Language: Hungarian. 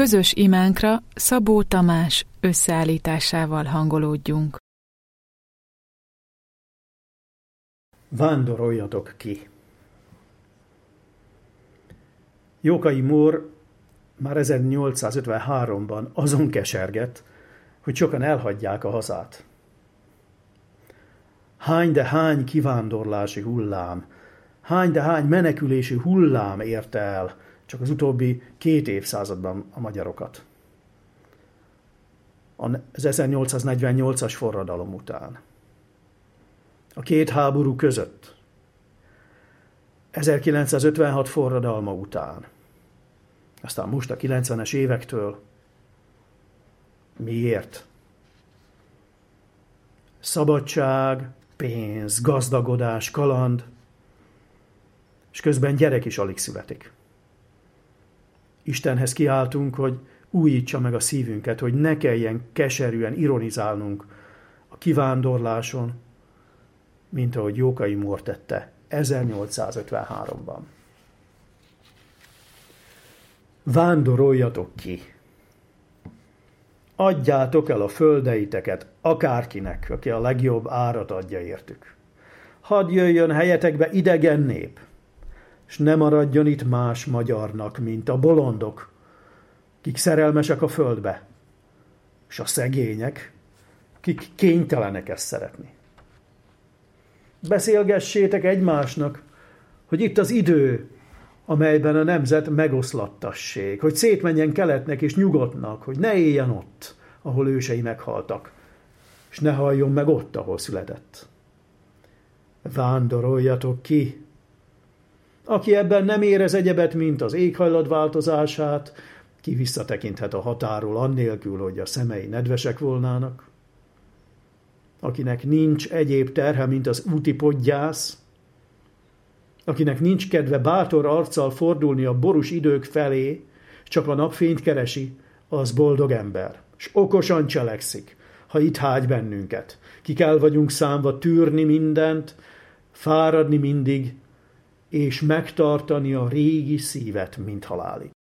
Közös imánkra Szabó Tamás összeállításával hangolódjunk. Vándoroljatok ki! Jókai Mór már 1853-ban azon kesergett, hogy sokan elhagyják a hazát. Hány de hány kivándorlási hullám, hány de hány menekülési hullám érte el csak az utóbbi 2 évszázadban a magyarokat. Az 1848-as forradalom után. A 2 háború között. 1956 forradalma után. Aztán most a 90-es évektől. Miért? Szabadság, pénz, gazdagodás, kaland, és közben gyerek is alig születik. Istenhez kiáltunk, hogy újítsa meg a szívünket, hogy ne kelljen keserűen ironizálnunk a kivándorláson, mint ahogy Jókai Mór tette 1853-ban. Vándoroljatok ki! Adjátok el a földeiteket akárkinek, aki a legjobb árat adja értük. Hadd jöjjön helyetekbe idegen nép, s ne maradjon itt más magyarnak, mint a bolondok, kik szerelmesek a földbe, s a szegények, kik kénytelenek ezt szeretni. Beszélgessétek egymásnak, hogy itt az idő, amelyben a nemzet megoszlattassék, hogy szétmenjen keletnek és nyugodtnak, hogy ne éljen ott, ahol ősei meghaltak, és ne halljon meg ott, ahol született. Vándoroljatok ki! Aki ebben nem érez egyebet, mint az éghajlat változását, ki visszatekinthet a határól annélkül, hogy a szemei nedvesek volnának. Akinek nincs egyéb terhe, mint az úti podgyász, akinek nincs kedve bátor arccal fordulni a borús idők felé, csak a napfényt keresi, az boldog ember, s okosan cselekszik, ha itt hágy bennünket. Kik el vagyunk számva tűrni mindent, fáradni mindig, és megtartani a régi szívet, mint halálig.